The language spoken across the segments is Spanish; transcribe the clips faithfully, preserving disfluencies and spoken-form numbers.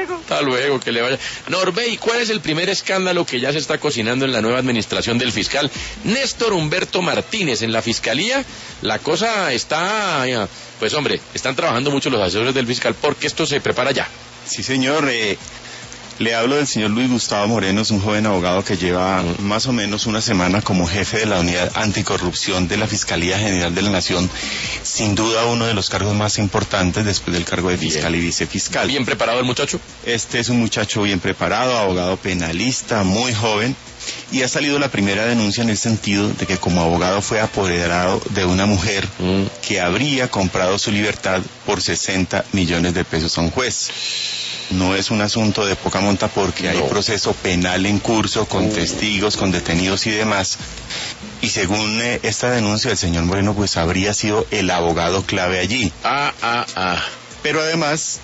luego. Hasta luego, que le vaya. Norbey, ¿cuál es el primer escándalo que ya se está cocinando en la nueva administración del fiscal Néstor Humberto Martínez? En la fiscalía la cosa está, pues hombre, están trabajando mucho los asesores del fiscal porque esto se prepara ya. Sí, señor. Eh, le hablo del señor Luis Gustavo Moreno, es un joven abogado que lleva mm. más o menos una semana como jefe de la unidad anticorrupción de la Fiscalía General de la Nación. Sin duda uno de los cargos más importantes después del cargo de fiscal bien. y vicefiscal. ¿Bien preparado el muchacho? Este es un muchacho bien preparado, abogado penalista, muy joven. Y ha salido la primera denuncia en el sentido de que como abogado fue apoderado de una mujer mm. que habría comprado su libertad por sesenta millones de pesos a un juez. No es un asunto de poca monta porque no. hay proceso penal en curso con uh. testigos, con detenidos y demás. Y según eh, esta denuncia del señor Moreno, pues habría sido el abogado clave allí. Ah, ah, ah. Pero además,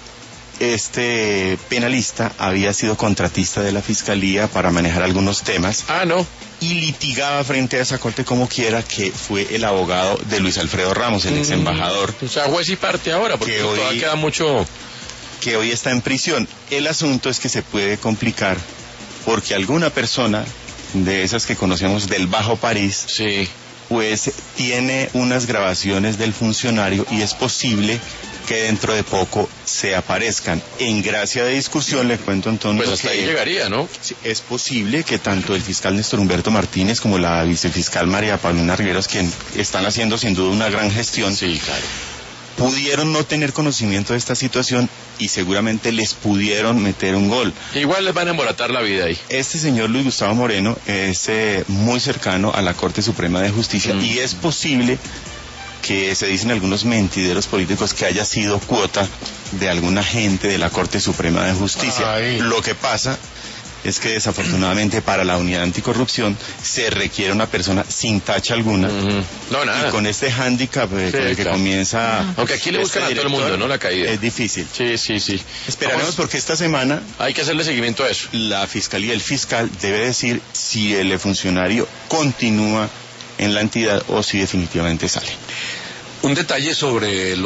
este penalista había sido contratista de la fiscalía para manejar algunos temas. Ah, no. Y litigaba frente a esa corte como quiera, que fue el abogado de Luis Alfredo Ramos, el mm. ex embajador. O sea, juez y parte ahora, porque hoy todavía queda mucho... que hoy está en prisión. El asunto es que se puede complicar porque alguna persona de esas que conocemos del Bajo París, sí. pues tiene unas grabaciones del funcionario y es posible que dentro de poco se aparezcan. En gracia de discusión le cuento entonces pues hasta que ahí llegaría, ¿no? Es posible que tanto el fiscal Néstor Humberto Martínez como la vicefiscal María Paulina Riveros, quien están haciendo sin duda una gran gestión, sí, claro, pudieron no tener conocimiento de esta situación y seguramente les pudieron meter un gol. Igual les van a embolatar la vida ahí. Este señor Luis Gustavo Moreno es eh, muy cercano a la Corte Suprema de Justicia mm. y es posible que se dicen algunos mentideros políticos que haya sido cuota de algún agente de la Corte Suprema de Justicia. Ay. Lo que pasa es que desafortunadamente para la unidad anticorrupción se requiere una persona sin tacha alguna. Uh-huh. No, nada. Y con este hándicap eh, sí, con el que claro. comienza... Aunque aquí le buscan a todo el mundo, ¿no? La caída. Es difícil. Sí, sí, sí. Esperaremos Vamos. porque esta semana... Hay que hacerle seguimiento a eso. La fiscalía, el fiscal, debe decir si el funcionario continúa en la entidad o si definitivamente sale. Un detalle sobre los